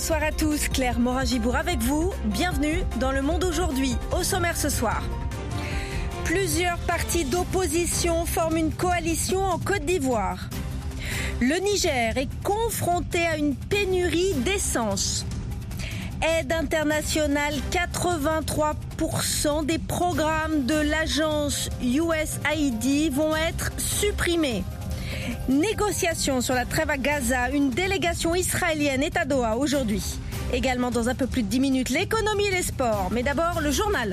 Bonsoir à tous, Claire Morin-Gibour avec vous. Bienvenue dans Le Monde aujourd'hui. Au sommaire ce soir. Plusieurs partis d'opposition forment une coalition en Côte d'Ivoire. Le Niger est confronté à une pénurie d'essence. Aide internationale, 83% des programmes de l'agence USAID vont être supprimés. Négociations sur la trêve à Gaza, une délégation israélienne est à Doha aujourd'hui. Également dans un peu plus de 10 minutes, l'économie et les sports. Mais d'abord, le journal.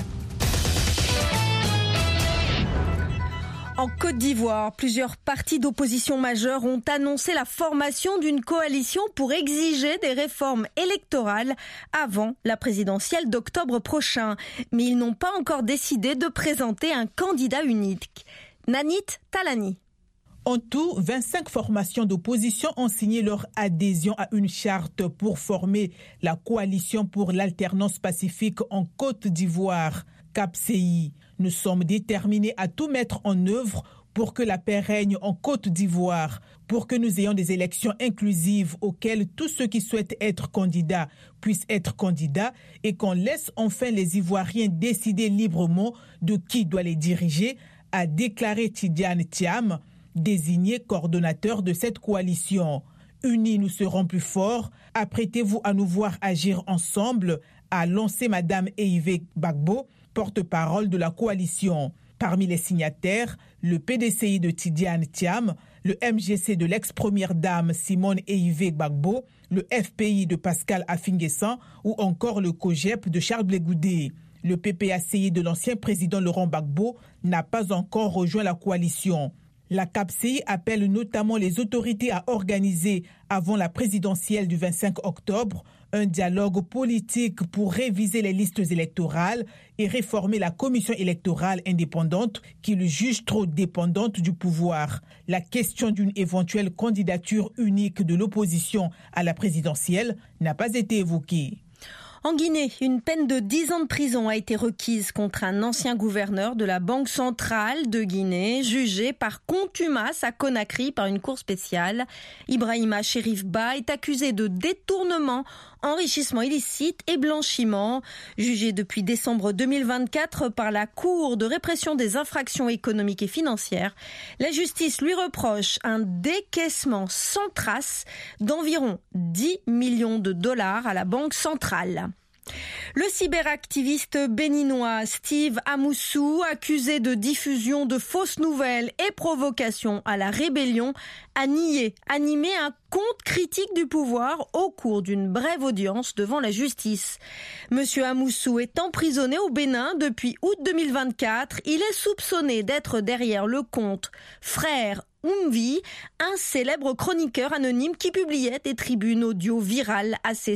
En Côte d'Ivoire, plusieurs partis d'opposition majeurs ont annoncé la formation d'une coalition pour exiger des réformes électorales avant la présidentielle d'octobre prochain. Mais ils n'ont pas encore décidé de présenter un candidat unique. Nanit Talani. En tout, 25 formations d'opposition ont signé leur adhésion à une charte pour former la coalition pour l'alternance pacifique en Côte d'Ivoire, CAPCI. Nous sommes déterminés à tout mettre en œuvre pour que la paix règne en Côte d'Ivoire, pour que nous ayons des élections inclusives auxquelles tous ceux qui souhaitent être candidats puissent être candidats et qu'on laisse enfin les Ivoiriens décider librement de qui doit les diriger, a déclaré Tidiane Thiam, désigné coordonnateur de cette coalition. Unis, nous serons plus forts. Apprêtez-vous à nous voir agir ensemble, a lancé Madame Eive Bagbo, porte-parole de la coalition. Parmi les signataires, le PDCI de Tidiane Thiam, le MGC de l'ex-première dame Simone Eive Bagbo, le FPI de Pascal Affinguessan ou encore le COGEP de Charles Blé Goudé. Le PPACI de l'ancien président Laurent Gbagbo n'a pas encore rejoint la coalition. La CAPCI appelle notamment les autorités à organiser, avant la présidentielle du 25 octobre, un dialogue politique pour réviser les listes électorales et réformer la commission électorale indépendante qui le juge trop dépendante du pouvoir. La question d'une éventuelle candidature unique de l'opposition à la présidentielle n'a pas été évoquée. En Guinée, une peine de 10 ans de prison a été requise contre un ancien gouverneur de la Banque centrale de Guinée, jugé par contumace à Conakry par une cour spéciale. Ibrahima Cherif Ba est accusé de détournement, enrichissement illicite et blanchiment. Jugé depuis décembre 2024 par la Cour de répression des infractions économiques et financières, la justice lui reproche un décaissement sans trace d'environ 10 millions de dollars à la Banque centrale. Le cyberactiviste béninois Steve Amoussou, accusé de diffusion de fausses nouvelles et provocation à la rébellion, a nié animer un compte critique du pouvoir au cours d'une brève audience devant la justice. Monsieur Amoussou est emprisonné au Bénin depuis août 2024. Il est soupçonné d'être derrière le compte Frère Umvi, un célèbre chroniqueur anonyme qui publiait des tribunes audio virales à ses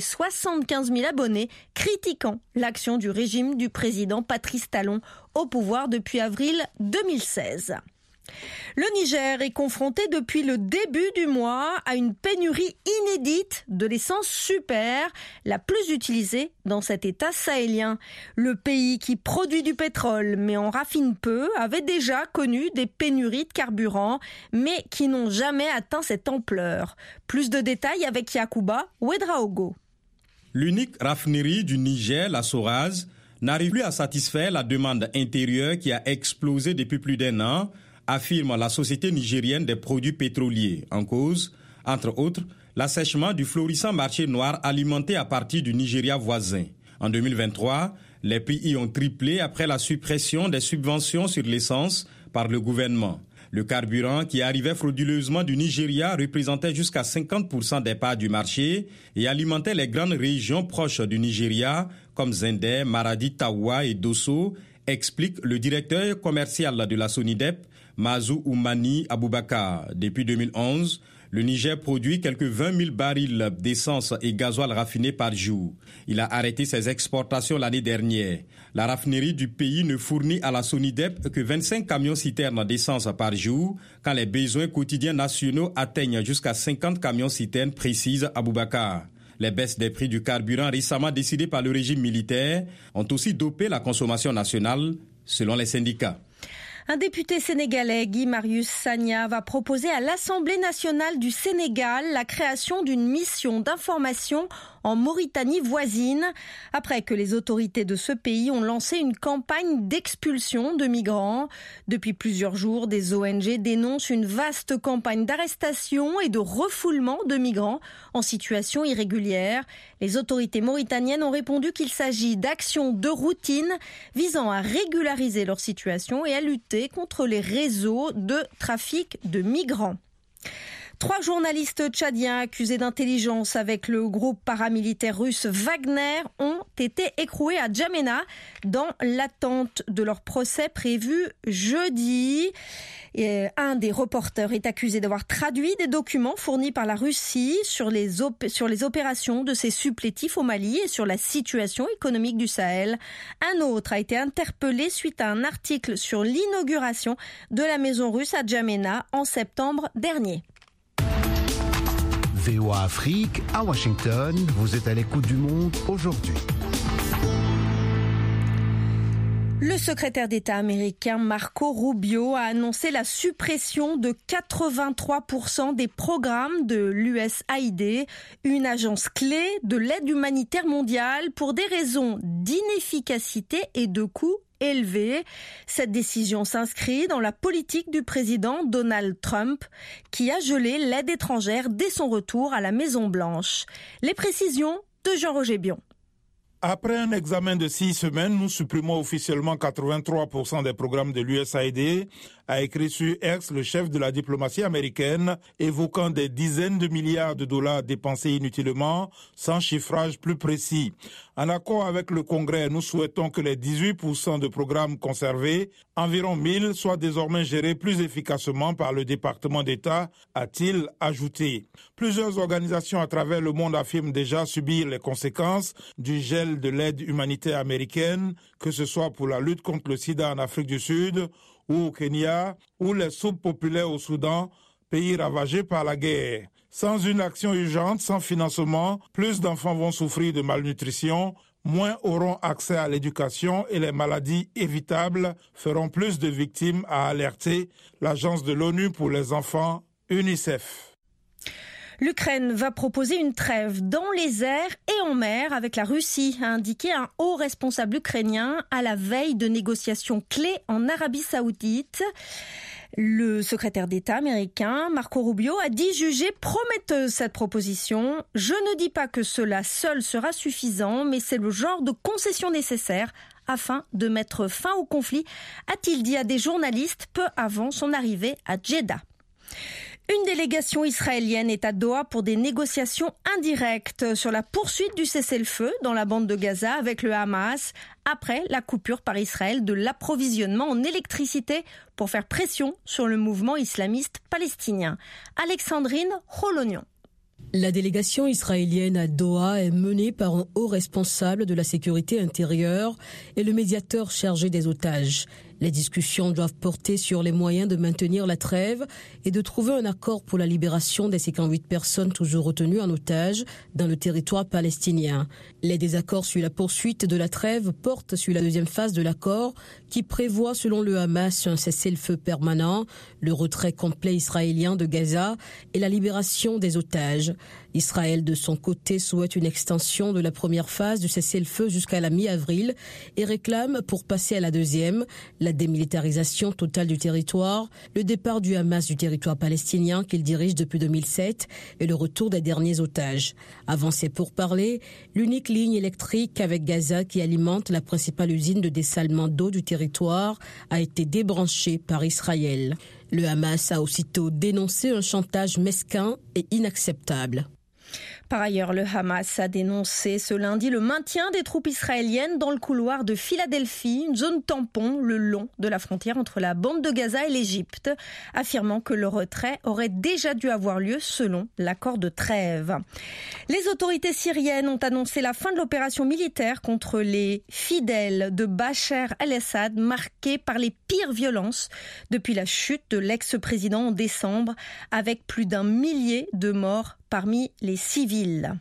75 000 abonnés critiquant l'action du régime du président Patrice Talon au pouvoir depuis avril 2016. Le Niger est confronté depuis le début du mois à une pénurie inédite de l'essence super, la plus utilisée dans cet État sahélien. Le pays qui produit du pétrole mais en raffine peu avait déjà connu des pénuries de carburant, mais qui n'ont jamais atteint cette ampleur. Plus de détails avec Yacouba Ouedraogo. L'unique raffinerie du Niger, la Soraz, n'arrive plus à satisfaire la demande intérieure qui a explosé depuis plus d'un an, affirme la Société nigérienne des produits pétroliers. En cause, entre autres, l'assèchement du florissant marché noir alimenté à partir du Nigeria voisin. En 2023, les prix y ont triplé après la suppression des subventions sur l'essence par le gouvernement. Le carburant qui arrivait frauduleusement du Nigeria représentait jusqu'à 50% des parts du marché et alimentait les grandes régions proches du Nigeria comme Zender, Maradi, Tawa et Dosso, explique le directeur commercial de la Sonidep, Mazou Oumani Aboubakar. Depuis 2011, le Niger produit quelques 20 000 barils d'essence et gasoil raffiné par jour. Il a arrêté ses exportations l'année dernière. La raffinerie du pays ne fournit à la Sonidep que 25 camions-citernes d'essence par jour, quand les besoins quotidiens nationaux atteignent jusqu'à 50 camions-citernes, précise Aboubakar. Les baisses des prix du carburant récemment décidées par le régime militaire ont aussi dopé la consommation nationale, selon les syndicats. Un député sénégalais, Guy Marius Sagna, va proposer à l'Assemblée nationale du Sénégal la création d'une mission d'information en Mauritanie voisine, après que les autorités de ce pays ont lancé une campagne d'expulsion de migrants. Depuis plusieurs jours, des ONG dénoncent une vaste campagne d'arrestation et de refoulement de migrants en situation irrégulière. Les autorités mauritaniennes ont répondu qu'il s'agit d'actions de routine visant à régulariser leur situation et à lutter contre les réseaux de trafic de migrants. 3 journalistes tchadiens accusés d'intelligence avec le groupe paramilitaire russe Wagner ont été écroués à N'Djamena dans l'attente de leur procès prévu jeudi. Et un des reporters est accusé d'avoir traduit des documents fournis par la Russie sur les opérations de ses supplétifs au Mali et sur la situation économique du Sahel. Un autre a été interpellé suite à un article sur l'inauguration de la maison russe à N'Djamena en septembre dernier. VOA Afrique, à Washington, vous êtes à l'écoute du monde aujourd'hui. Le secrétaire d'État américain Marco Rubio a annoncé la suppression de 83% des programmes de l'USAID, une agence clé de l'aide humanitaire mondiale, pour des raisons d'inefficacité et de coûts élevés. Cette décision s'inscrit dans la politique du président Donald Trump, qui a gelé l'aide étrangère dès son retour à la Maison-Blanche. Les précisions de Jean-Roger Bion. Après un examen de 6 semaines, nous supprimons officiellement 83% des programmes de l'USAID, a écrit sur X le chef de la diplomatie américaine, évoquant des dizaines de milliards de dollars dépensés inutilement, sans chiffrage plus précis. En accord avec le Congrès, nous souhaitons que les 18% de programmes conservés, environ 1000, soient désormais gérés plus efficacement par le département d'État, a-t-il ajouté. Plusieurs organisations à travers le monde affirment déjà subir les conséquences du gel de l'aide humanitaire américaine, que ce soit pour la lutte contre le sida en Afrique du Sud ou au Kenya, ou les soupes populaires au Soudan, pays ravagé par la guerre. Sans une action urgente, sans financement, plus d'enfants vont souffrir de malnutrition, moins auront accès à l'éducation et les maladies évitables feront plus de victimes, a alerté l'Agence de l'ONU pour les enfants, UNICEF. L'Ukraine va proposer une trêve dans les airs et en mer avec la Russie, a indiqué un haut responsable ukrainien à la veille de négociations clés en Arabie Saoudite. Le secrétaire d'État américain, Marco Rubio, a dit juger prometteuse cette proposition. « Je ne dis pas que cela seul sera suffisant, mais c'est le genre de concession nécessaire afin de mettre fin au conflit », a-t-il dit à des journalistes peu avant son arrivée à Jeddah. Une délégation israélienne est à Doha pour des négociations indirectes sur la poursuite du cessez-le-feu dans la bande de Gaza avec le Hamas après la coupure par Israël de l'approvisionnement en électricité pour faire pression sur le mouvement islamiste palestinien. Alexandrine Rolognon. La délégation israélienne à Doha est menée par un haut responsable de la sécurité intérieure et le médiateur chargé des otages. Les discussions doivent porter sur les moyens de maintenir la trêve et de trouver un accord pour la libération des 58 personnes toujours retenues en otage dans le territoire palestinien. Les désaccords sur la poursuite de la trêve portent sur la deuxième phase de l'accord qui prévoit, selon le Hamas, un cessez-le-feu permanent, le retrait complet israélien de Gaza et la libération des otages. Israël, de son côté, souhaite une extension de la première phase du cessez-le-feu jusqu'à la mi-avril et réclame, pour passer à la deuxième, la démilitarisation totale du territoire, le départ du Hamas du territoire palestinien qu'il dirige depuis 2007 et le retour des derniers otages. Avant ces pourparlers, l'unique ligne électrique avec Gaza qui alimente la principale usine de dessalement d'eau du territoire a été débranchée par Israël. Le Hamas a aussitôt dénoncé un chantage mesquin et inacceptable. Par ailleurs, le Hamas a dénoncé ce lundi le maintien des troupes israéliennes dans le couloir de Philadelphie, une zone tampon le long de la frontière entre la bande de Gaza et l'Égypte, affirmant que le retrait aurait déjà dû avoir lieu selon l'accord de trêve. Les autorités syriennes ont annoncé la fin de l'opération militaire contre les fidèles de Bachar el-Assad, marquée par les pires violences depuis la chute de l'ex-président en décembre, avec plus d'1 millier de morts parmi les civils.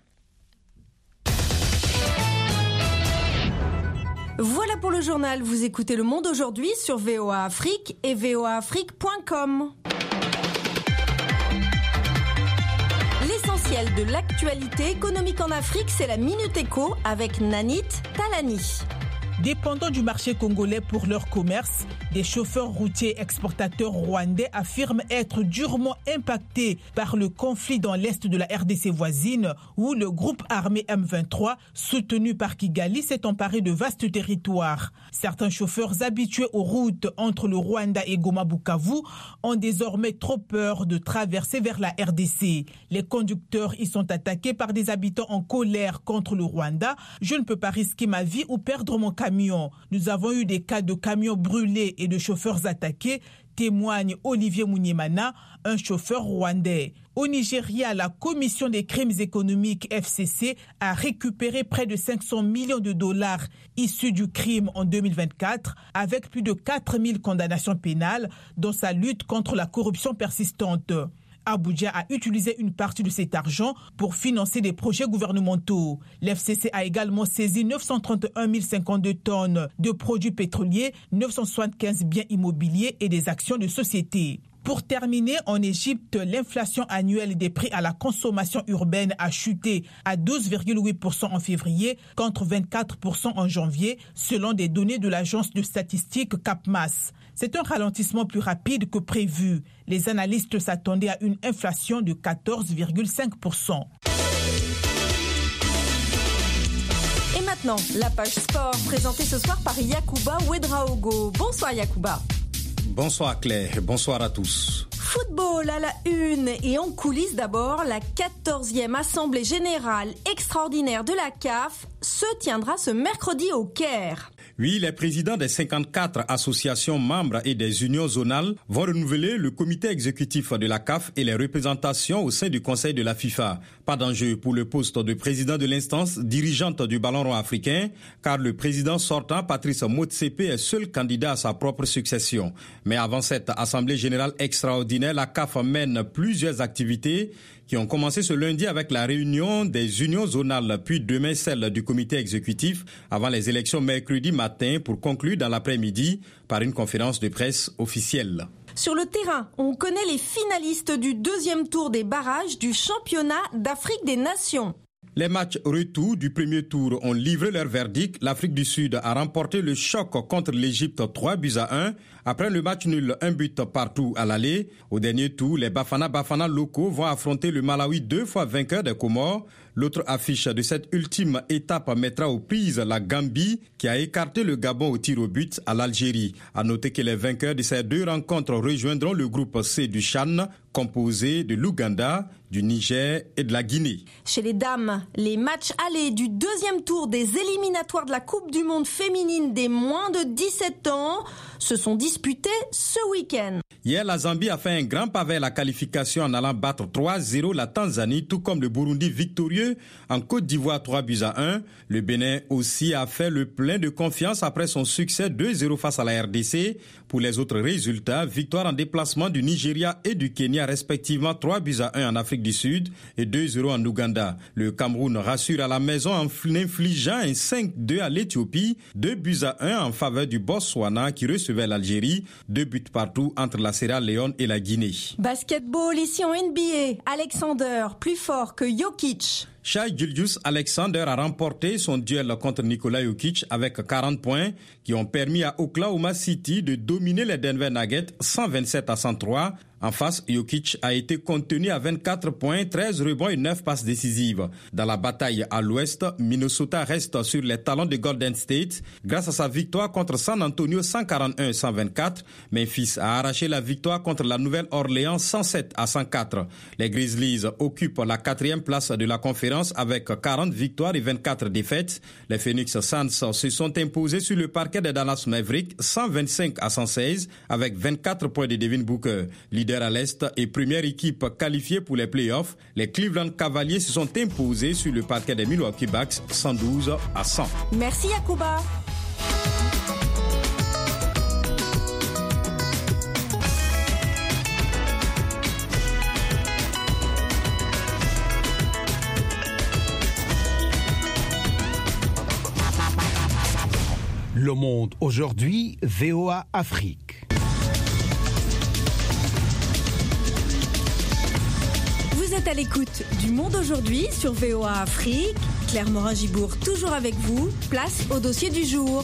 Voilà pour le journal. Vous écoutez Le Monde aujourd'hui sur VOA Afrique et voaafrique.com. L'essentiel l'essentiel de l'actualité économique en Afrique, c'est la Minute Éco avec Nanit Talani. Dépendants du marché congolais pour leur commerce, des chauffeurs routiers exportateurs rwandais affirment être durement impactés par le conflit dans l'est de la RDC voisine où le groupe armé M23, soutenu par Kigali, s'est emparé de vastes territoires. Certains chauffeurs habitués aux routes entre le Rwanda et Goma-Bukavu ont désormais trop peur de traverser vers la RDC. Les conducteurs y sont attaqués par des habitants en colère contre le Rwanda. Je ne peux pas risquer ma vie ou perdre mon camion. Nous avons eu des cas de camions brûlés et de chauffeurs attaqués, témoigne Olivier Munyemana, un chauffeur rwandais. Au Nigeria, la Commission des crimes économiques FCC a récupéré près de 500 millions de dollars issus du crime en 2024, avec plus de 4000 condamnations pénales dans sa lutte contre la corruption persistante. Abuja a utilisé une partie de cet argent pour financer des projets gouvernementaux. L'FCC a également saisi 931 052 tonnes de produits pétroliers, 975 biens immobiliers et des actions de société. Pour terminer, en Égypte, l'inflation annuelle des prix à la consommation urbaine a chuté à 12,8% en février contre 24% en janvier, selon des données de l'agence de statistiques Capmas. C'est un ralentissement plus rapide que prévu. Les analystes s'attendaient à une inflation de 14,5%. Et maintenant, la page sport, présentée ce soir par Yacouba Ouedraogo. Bonsoir Yacouba. Bonsoir Claire, bonsoir à tous. Football à la une et en coulisses d'abord, la 14e Assemblée Générale Extraordinaire de la CAF se tiendra ce mercredi au Caire. Oui, les présidents des 54 associations membres et des unions zonales vont renouveler le comité exécutif de la CAF et les représentations au sein du Conseil de la FIFA. Pas d'enjeu pour le poste de président de l'instance dirigeante du ballon rond africain, car le président sortant, Patrice Motsepe, est seul candidat à sa propre succession. Mais avant cette Assemblée générale extraordinaire, la CAF mène plusieurs activités qui ont commencé ce lundi avec la réunion des unions zonales, puis demain celle du comité exécutif, avant les élections mercredi matin pour conclure dans l'après-midi par une conférence de presse officielle. Sur le terrain, on connaît les finalistes du deuxième tour des barrages du championnat d'Afrique des Nations. Les matchs retour du premier tour ont livré leur verdict. L'Afrique du Sud a remporté le choc contre l'Égypte 3-1. Après le match nul, 1 but partout à l'aller. Au dernier tour, les Bafana locaux vont affronter le Malawi 2 fois vainqueur des Comores. L'autre affiche de cette ultime étape mettra aux prises la Gambie qui a écarté le Gabon au tir au but à l'Algérie. À noter que les vainqueurs de ces deux rencontres rejoindront le groupe C du CHAN, composé de l'Ouganda, du Niger et de la Guinée. Chez les dames, les matchs allés du deuxième tour des éliminatoires de la Coupe du Monde féminine des moins de 17 ans se sont disputés ce week-end. Hier, la Zambie a fait un grand pavé à la qualification en allant battre 3-0 la Tanzanie, tout comme le Burundi victorieux en Côte d'Ivoire 3-1. Le Bénin aussi a fait le plein de confiance après son succès 2-0 face à la RDC. Pour les autres résultats, victoire en déplacement du Nigeria et du Kenya respectivement 3-1 en Afrique du Sud et 2-0 en Ouganda. Le Cameroun rassure à la maison en infligeant un 5-2 à l'Éthiopie, 2-1 en faveur du Botswana qui recevait l'Algérie, 2 buts partout entre la Sierra Leone et la Guinée. Basketball ici en NBA, Alexander plus fort que Jokic. Shai Gilgeous-Alexander a remporté son duel contre Nikola Jokic avec 40 points qui ont permis à Oklahoma City de dominer les Denver Nuggets 127-103. En face, Jokic a été contenu à 24 points, 13 rebonds et 9 passes décisives. Dans la bataille à l'ouest, Minnesota reste sur les talons de Golden State. Grâce à sa victoire contre San Antonio 141-124, Memphis a arraché la victoire contre la Nouvelle-Orléans 107-104. Les Grizzlies occupent la 4e place de la conférence avec 40 victoires et 24 défaites. Les Phoenix Suns se sont imposés sur le parquet des Dallas Mavericks 125-116 avec 24 points de Devin Booker. Leader à l'Est et première équipe qualifiée pour les playoffs, les Cleveland Cavaliers se sont imposés sur le parquet des Milwaukee Bucks 112-100. Merci Yacouba. Le Monde aujourd'hui, VOA Afrique. êtes à l'écoute du Monde aujourd'hui sur VOA Afrique. Claire Morin-Gibourg toujours avec vous. Place au dossier du jour.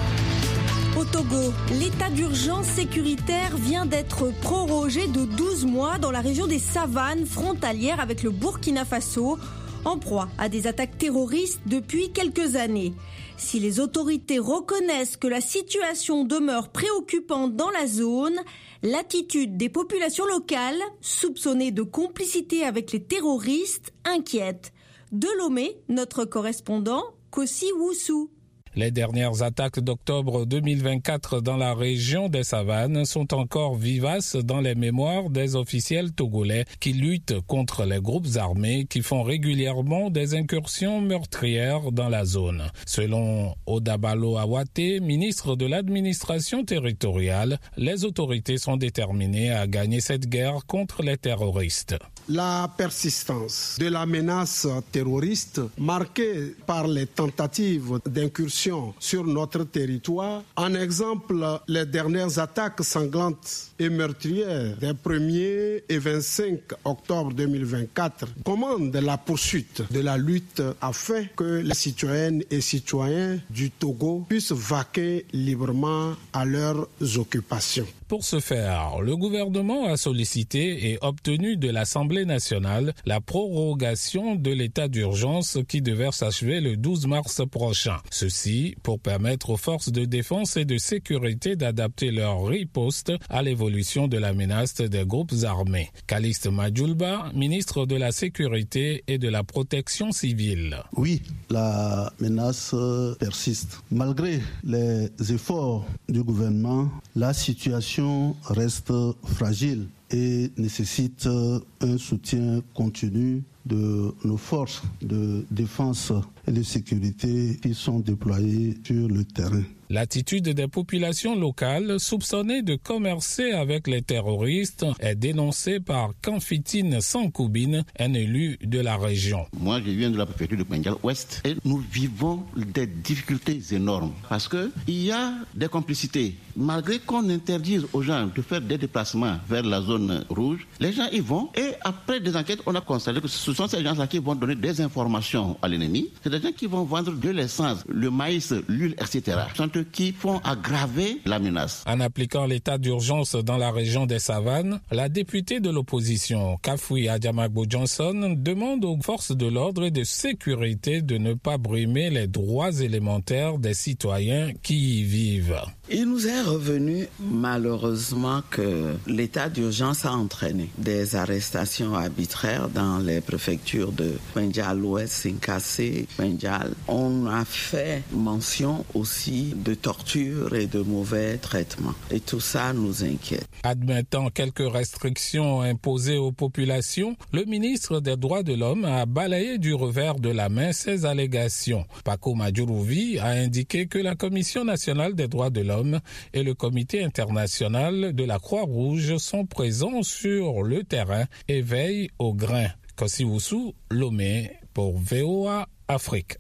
Au Togo, l'état d'urgence sécuritaire vient d'être prorogé de 12 mois dans la région des savanes frontalières avec le Burkina Faso, en proie à des attaques terroristes depuis quelques années. Si les autorités reconnaissent que la situation demeure préoccupante dans la zone, l'attitude des populations locales, soupçonnées de complicité avec les terroristes, inquiète. De Lomé, notre correspondant, Kossi Woussou. Les dernières attaques d'octobre 2024 dans la région des savanes sont encore vivaces dans les mémoires des officiels togolais qui luttent contre les groupes armés qui font régulièrement des incursions meurtrières dans la zone. Selon Odabalo Awate, ministre de l'administration territoriale, les autorités sont déterminées à gagner cette guerre contre les terroristes. La persistance de la menace terroriste marquée par les tentatives d'incursion sur notre territoire. En exemple, les dernières attaques sanglantes et meurtrières des 1er et 25 octobre 2024 commandent la poursuite de la lutte afin que les citoyennes et citoyens du Togo puissent vaquer librement à leurs occupations. Pour ce faire, le gouvernement a sollicité et obtenu de l'Assemblée nationale la prorogation de l'état d'urgence qui devait s'achever le 12 mars prochain. Ceci pour permettre aux forces de défense et de sécurité d'adapter leur riposte à l'évolution de la menace des groupes armés. Calixte Madjoulba, ministre de la Sécurité et de la Protection civile. Oui, la menace persiste. Malgré les efforts du gouvernement, la situation reste fragile et nécessite un soutien continu de nos forces de défense et de sécurité qui sont déployées sur le terrain. L'attitude des populations locales soupçonnées de commercer avec les terroristes est dénoncée par Kanfitine Sankoubine, un élu de la région. Moi, je viens de la préfecture de Bendjal-Ouest et nous vivons des difficultés énormes parce qu'il y a des complicités. Malgré qu'on interdise aux gens de faire des déplacements vers la zone rouge, les gens y vont et après des enquêtes, on a constaté que ce sont ces gens-là qui vont donner des informations à l'ennemi. C'est des gens qui vont vendre de l'essence, le maïs, l'huile, etc. Qui font aggraver la menace. En appliquant l'état d'urgence dans la région des savanes, la députée de l'opposition, Kafoui Adjamagbo Johnson, demande aux forces de l'ordre et de sécurité de ne pas brimer les droits élémentaires des citoyens qui y vivent. Il nous est revenu malheureusement que l'état d'urgence a entraîné des arrestations arbitraires dans les préfectures de Bendjal-Ouest, Sinkassé, Bendjal. On a fait mention aussi de torture et de mauvais traitements. Et tout ça nous inquiète. Admettant quelques restrictions imposées aux populations, le ministre des Droits de l'Homme a balayé du revers de la main ces allégations. Paco Madjourouvi a indiqué que la Commission nationale des droits de l'homme et le Comité international de la Croix-Rouge sont présents sur le terrain et veillent au grain. Kossi Woussou, Lomé pour VOA Afrique.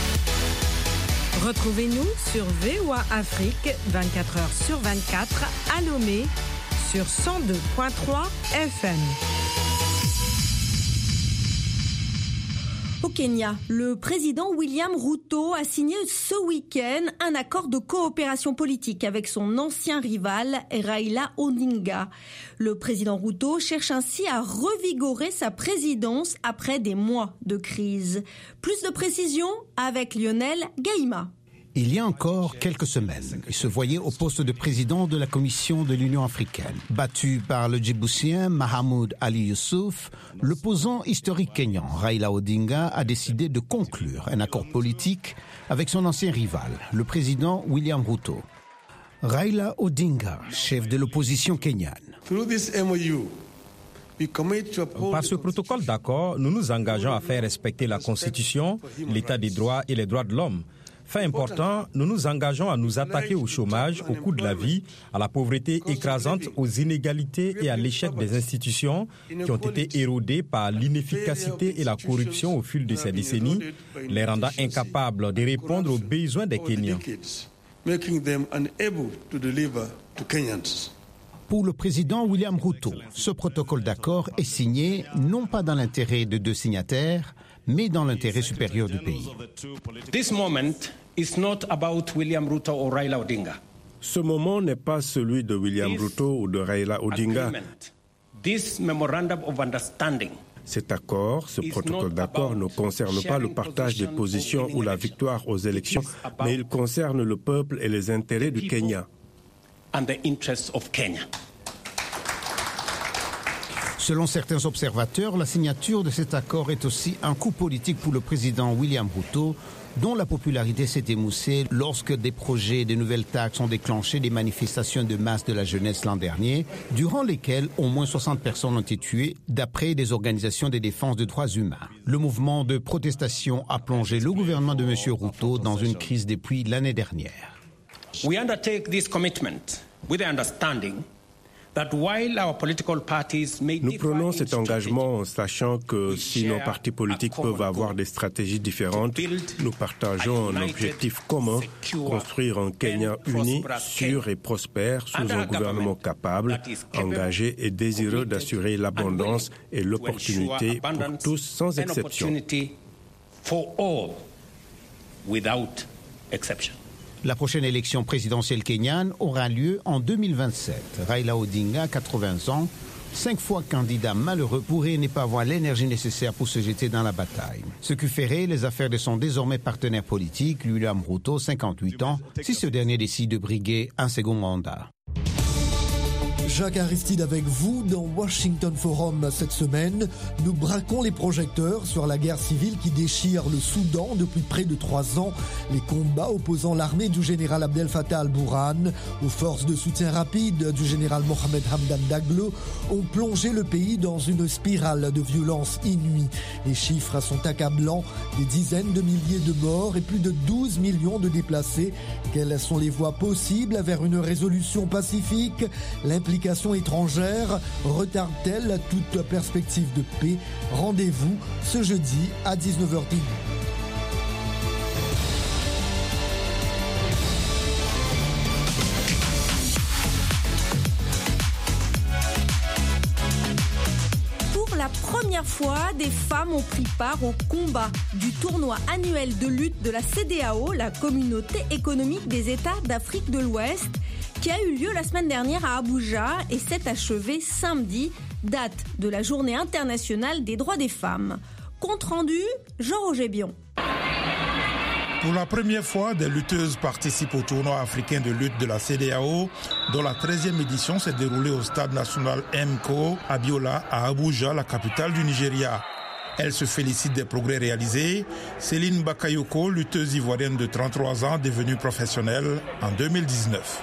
Retrouvez-nous sur VOA Afrique 24h sur 24 à Lomé sur 102.3 FM. Au Kenya, le président William Ruto a signé ce week-end un accord de coopération politique avec son ancien rival Raila Odinga. Le président Ruto cherche ainsi à revigorer sa présidence après des mois de crise. Plus de précisions avec Lionel Gaïma. Il y a encore quelques semaines, il se voyait au poste de président de la Commission de l'Union africaine. Battu par le Djiboutien Mahamoud Ali Youssouf, l'opposant historique kenyan Raila Odinga a décidé de conclure un accord politique avec son ancien rival, le président William Ruto. Raila Odinga, chef de l'opposition kenyane. Par ce protocole d'accord, nous nous engageons à faire respecter la Constitution, l'état des droits et les droits de l'homme. Fait important, nous nous engageons à nous attaquer au chômage, au coût de la vie, à la pauvreté écrasante, aux inégalités et à l'échec des institutions qui ont été érodées par l'inefficacité et la corruption au fil de ces décennies, les rendant incapables de répondre aux besoins des Kenyans. Pour le président William Ruto, ce protocole d'accord est signé non pas dans l'intérêt de deux signataires, mais dans l'intérêt supérieur du pays. This moment is not about William Ruto or Raila Odinga. Ce moment n'est pas celui de William Ruto ou de Raila Odinga. This memorandum of understanding. Cet accord, ce protocole d'accord ne concerne pas le partage des positions ou la victoire aux élections, mais il concerne le peuple et les intérêts du Kenya. And the interests of Kenya. Selon certains observateurs, la signature de cet accord est aussi un coup politique pour le président William Ruto, dont la popularité s'est émoussée lorsque des projets de nouvelles taxes ont déclenché des manifestations de masse de la jeunesse l'an dernier, durant lesquelles au moins 60 personnes ont été tuées, d'après des organisations de défense des droits humains. Le mouvement de protestation a plongé le gouvernement de M. Ruto dans une crise depuis l'année dernière. We undertake this commitment with the understanding that while our political parties may Nous prenons cet engagement en sachant que si nos partis politiques peuvent avoir des stratégies différentes, nous partageons un objectif commun, construire un Kenya uni, sûr et prospère sous un gouvernement capable, engagé et désireux d'assurer l'abondance et l'opportunité pour tous sans exception. La prochaine élection présidentielle kenyane aura lieu en 2027. Raila Odinga, 80 ans, 5 fois candidat malheureux, pourrait ne pas avoir l'énergie nécessaire pour se jeter dans la bataille. Ce qui ferait les affaires de son désormais partenaire politique, William Ruto, 58 ans, si ce dernier décide de briguer un second mandat. Jacques Aristide avec vous dans Washington Forum cette semaine. Nous braquons les projecteurs sur la guerre civile qui déchire le Soudan depuis près de 3 ans. Les combats opposant l'armée du général Abdel Fattah al-Burhan aux forces de soutien rapide du général Mohamed Hamdan Daglo ont plongé le pays dans une spirale de violence inouïe. Les chiffres sont accablants, des dizaines de milliers de morts et plus de 12 millions de déplacés. Quelles sont les voies possibles vers une résolution pacifique ? L'implication étrangère retarde-t-elle toute perspective de paix ? Rendez-vous ce jeudi à 19h10. Pour la première fois, des femmes ont pris part au combat du tournoi annuel de lutte de la CEDEAO, la Communauté économique des États d'Afrique de l'Ouest, qui a eu lieu la semaine dernière à Abuja et s'est achevé samedi, date de la Journée internationale des droits des femmes. Compte rendu, Jean-Roger Bion. Pour la première fois, des lutteuses participent au tournoi africain de lutte de la CEDEAO, dont la 13e édition s'est déroulée au stade national MKO à Biola, à Abuja, la capitale du Nigeria. Elle se félicite des progrès réalisés. Céline Bakayoko, lutteuse ivoirienne de 33 ans, devenue professionnelle en 2019.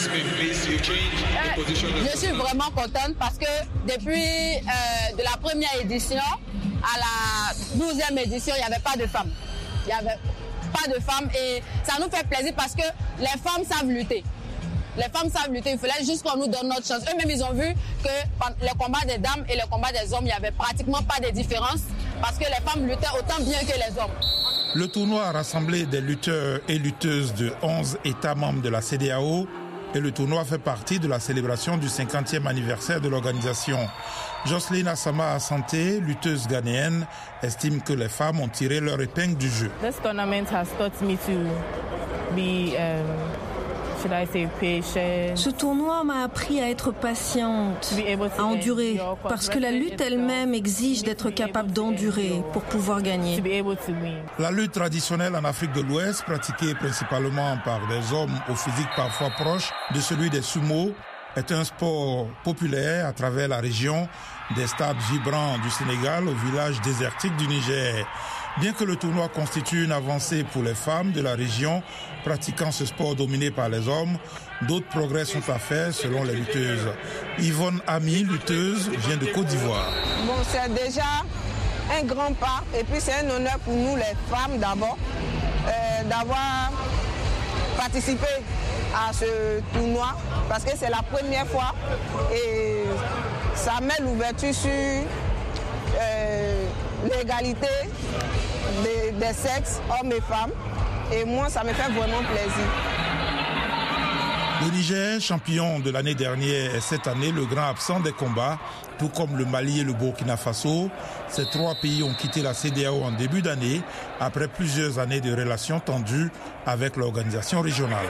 Je suis vraiment contente parce que depuis de la première édition à la 12e édition, il n'y avait pas de femmes. Il n'y avait pas de femmes et ça nous fait plaisir parce que les femmes savent lutter. Les femmes savent lutter, il fallait juste qu'on nous donne notre chance. Eux-mêmes, ils ont vu que les combats des dames et les combats des hommes, il n'y avait pratiquement pas de différence parce que les femmes luttaient autant bien que les hommes. Le tournoi a rassemblé des lutteurs et lutteuses de 11 États membres de la CEDEAO et le tournoi fait partie de la célébration du 50e anniversaire de l'organisation. Jocelyne Asama Asante, lutteuse ghanéenne, estime que les femmes ont tiré leur épingle du jeu. This tournament has taught me to be Ce tournoi m'a appris à être patiente, à endurer, parce que la lutte elle-même exige d'être capable d'endurer pour pouvoir gagner. La lutte traditionnelle en Afrique de l'Ouest, pratiquée principalement par des hommes au physique parfois proche de celui des sumo, est un sport populaire à travers la région, des stades vibrants du Sénégal au village désertique du Niger. Bien que le tournoi constitue une avancée pour les femmes de la région pratiquant ce sport dominé par les hommes, d'autres progrès sont à faire selon les lutteuses. Yvonne Ami, lutteuse, vient de Côte d'Ivoire. Bon, c'est déjà un grand pas et puis c'est un honneur pour nous les femmes d'abord d'avoir participé à ce tournoi parce que c'est la première fois et ça met l'ouverture sur l'égalité des sexes, hommes et femmes. Et moi, ça me fait vraiment plaisir. Le Niger, champion de l'année dernière, est cette année le grand absent des combats, tout comme le Mali et le Burkina Faso. Ces trois pays ont quitté la CEDEAO en début d'année, après plusieurs années de relations tendues avec l'organisation régionale.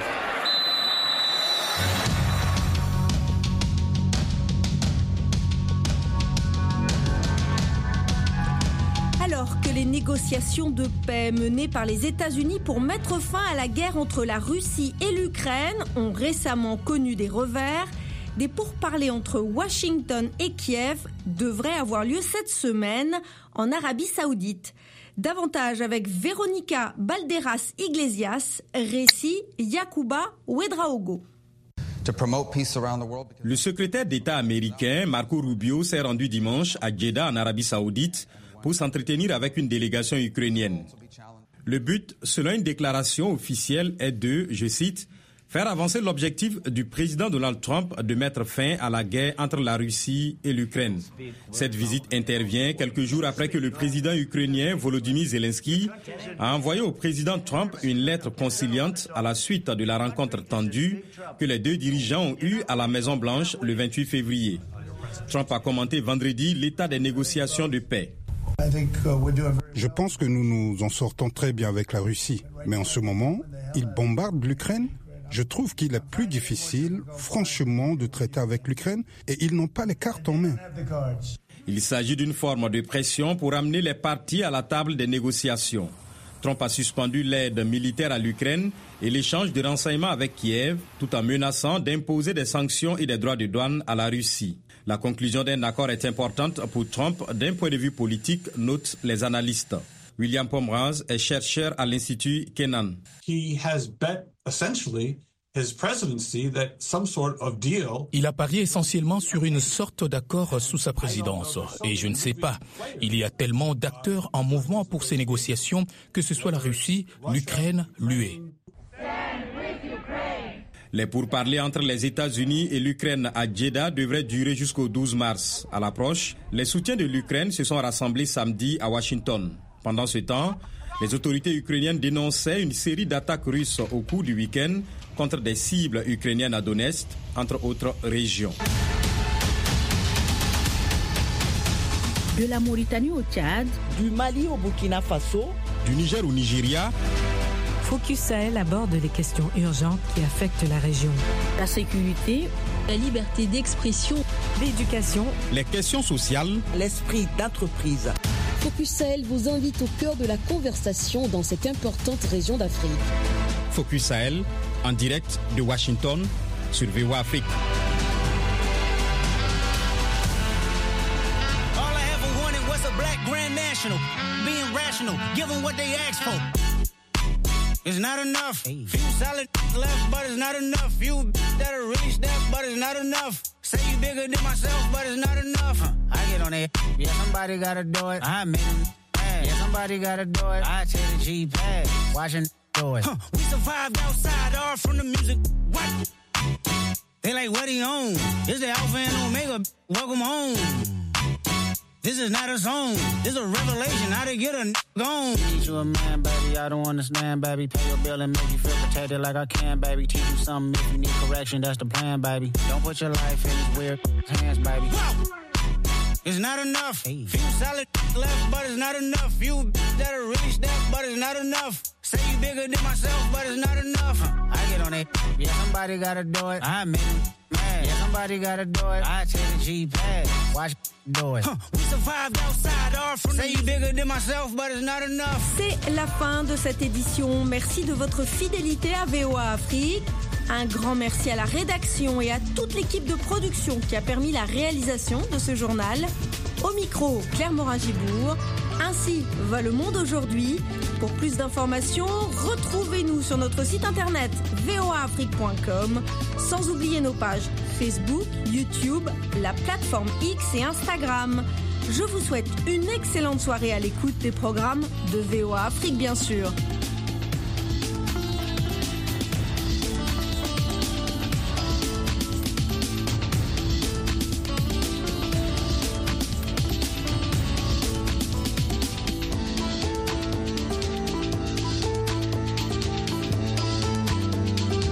Alors que les négociations de paix menées par les États-Unis pour mettre fin à la guerre entre la Russie et l'Ukraine ont récemment connu des revers, des pourparlers entre Washington et Kiev devraient avoir lieu cette semaine en Arabie Saoudite. Davantage avec Véronica Balderas Iglesias, récit Yacouba Ouedraogo. Le secrétaire d'État américain Marco Rubio s'est rendu dimanche à Jeddah en Arabie Saoudite pour s'entretenir avec une délégation ukrainienne. Le but, selon une déclaration officielle, est de, je cite, faire avancer l'objectif du président Donald Trump de mettre fin à la guerre entre la Russie et l'Ukraine. Cette visite intervient quelques jours après que le président ukrainien Volodymyr Zelensky a envoyé au président Trump une lettre conciliante à la suite de la rencontre tendue que les deux dirigeants ont eue à la Maison-Blanche le 28 février. Trump a commenté vendredi l'état des négociations de paix. Je pense que nous nous en sortons très bien avec la Russie. Mais en ce moment, ils bombardent l'Ukraine. Je trouve qu'il est plus difficile, franchement, de traiter avec l'Ukraine et ils n'ont pas les cartes en main. Il s'agit d'une forme de pression pour amener les parties à la table des négociations. Trump a suspendu l'aide militaire à l'Ukraine et l'échange de renseignements avec Kiev, tout en menaçant d'imposer des sanctions et des droits de douane à la Russie. La conclusion d'un accord est importante pour Trump d'un point de vue politique, notent les analystes. William Pomeranz est chercheur à l'Institut Kennan. Il a parié essentiellement sur une sorte d'accord sous sa présidence. Et je ne sais pas, il y a tellement d'acteurs en mouvement pour ces négociations, que ce soit la Russie, l'Ukraine, l'UE. Les pourparlers entre les États-Unis et l'Ukraine à Jeddah devraient durer jusqu'au 12 mars. À l'approche, les soutiens de l'Ukraine se sont rassemblés samedi à Washington. Pendant ce temps, les autorités ukrainiennes dénonçaient une série d'attaques russes au cours du week-end contre des cibles ukrainiennes à Donetsk, entre autres régions. De la Mauritanie au Tchad, du Mali au Burkina Faso, du Niger au Nigeria, Focus Sahel aborde les questions urgentes qui affectent la région. La sécurité, la liberté d'expression, l'éducation, les questions sociales, l'esprit d'entreprise. Focus Sahel vous invite au cœur de la conversation dans cette importante région d'Afrique. Focus Sahel, en direct de Washington, sur VOA Afrique. All I ever wanted was a black grand national, being rational, giving what they asked for. It's not enough. Few solid left, but it's not enough. Few that are really step, but it's not enough. Say you bigger than myself, but it's not enough. I get on it. Yeah, somebody gotta do it. I made them mad. Yeah, somebody gotta do it. I take the G-pad. Watching do it. We survived outside, all from the music. What? They like, what he on? It's the Alpha and Omega. Welcome home. This is not a song. This is a revelation. How to get a gone. Need you a man, baby. I don't understand, baby. Pay your bill and make you feel protected like I can, baby. Teach you something if you need correction. That's the plan, baby. Don't put your life in these weird hands, baby. Whoa! It's not enough. Few solid left, but it's not enough. Few that are really step, but it's not enough. Say you bigger than myself, but it's not enough. I get on it. Yeah, somebody gotta do it. I made them mad. Yeah, somebody gotta do it. I take the G-pad. Watch do it. We survived outside, all from say you bigger than myself, but it's not enough. C'est la fin de cette édition. Merci de votre fidélité à VOA Afrique. Un grand merci à la rédaction et à toute l'équipe de production qui a permis la réalisation de ce journal. Au micro, Claire Morin-Gibourg. Ainsi va le monde aujourd'hui. Pour plus d'informations, retrouvez-nous sur notre site internet voaafrique.com, sans oublier nos pages Facebook, YouTube, la plateforme X et Instagram. Je vous souhaite une excellente soirée à l'écoute des programmes de VOA Afrique, bien sûr.